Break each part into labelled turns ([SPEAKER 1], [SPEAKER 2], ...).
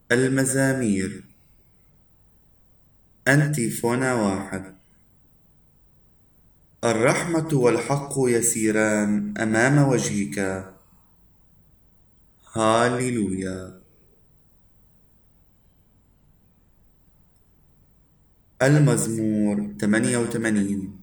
[SPEAKER 1] المزامير. أنتيفونا 1. الرحمة والحق يسيران أمام وجهك. هاليلويا. المزمور 88.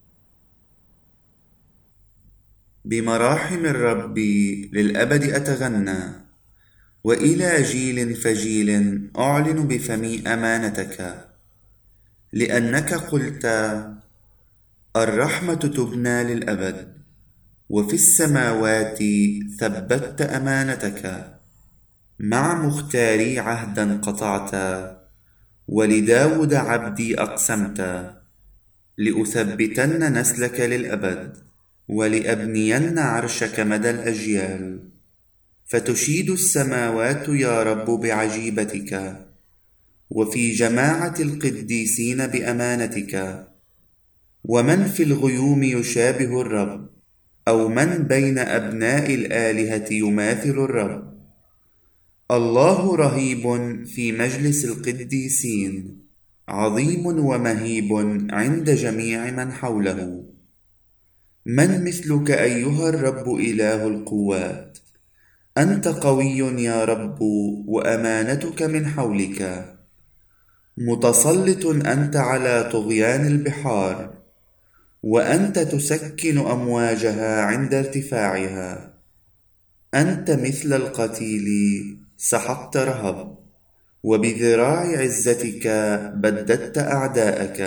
[SPEAKER 1] بمراحم الرب للأبد أتغنى، وإلى جيل فجيل أعلن بفمي أمانتك. لأنك قلت: الرحمة تبنى للأبد، وفي السماوات ثبتت أمانتك. مع مختاري عهدا قطعت، ولداود عبدي أقسمت. لأثبتن نسلك للأبد، ولأبنين عرشك مدى الأجيال. فتشيد السماوات يا رب بعجيبتك، وفي جماعة القديسين بأمانتك. ومن في الغيوم يشابه الرب، أو من بين أبناء الآلهة يماثل الرب؟ الله رهيب في مجلس القديسين، عظيم ومهيب عند جميع من حوله. من مثلك أيها الرب إله القوات؟ أنت قوي يا رب، وأمانتك من حولك. متسلط أنت على طغيان البحار، وأنت تسكن أمواجها عند ارتفاعها. أنت مثل القتيل سحقت رهب، وبذراع عزتك بددت أعداءك.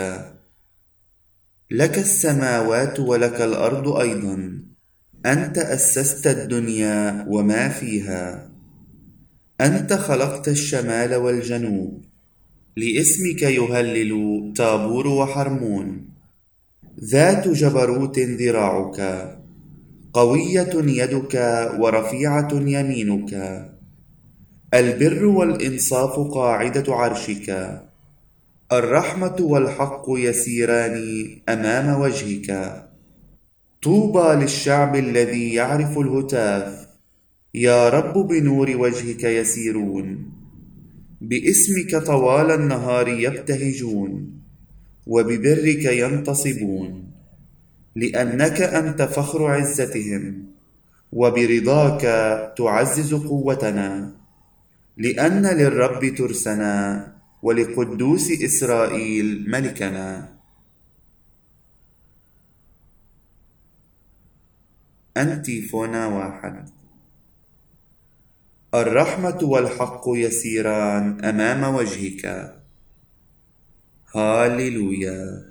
[SPEAKER 1] لك السماوات ولك الأرض أيضا، أنت أسست الدنيا وما فيها. أنت خلقت الشمال والجنوب، لاسمك يهلل تابور وحرمون. ذات جبروت ذراعك، قوية يدك ورفيعة يمينك. البر والإنصاف قاعدة عرشك، الرحمة والحق يسيران أمام وجهك. طوبى للشعب الذي يعرف الهتاف، يا رب بنور وجهك يسيرون. باسمك طوال النهار يبتهجون، وببرك ينتصبون. لأنك أنت فخر عزتهم، وبرضاك تعزز قوتنا. لأن للرب ترسنا، ولقدوس إسرائيل ملكنا. أنتيفونا 1. الرحمة والحق يسيران أمام وجهك. هاليلويا.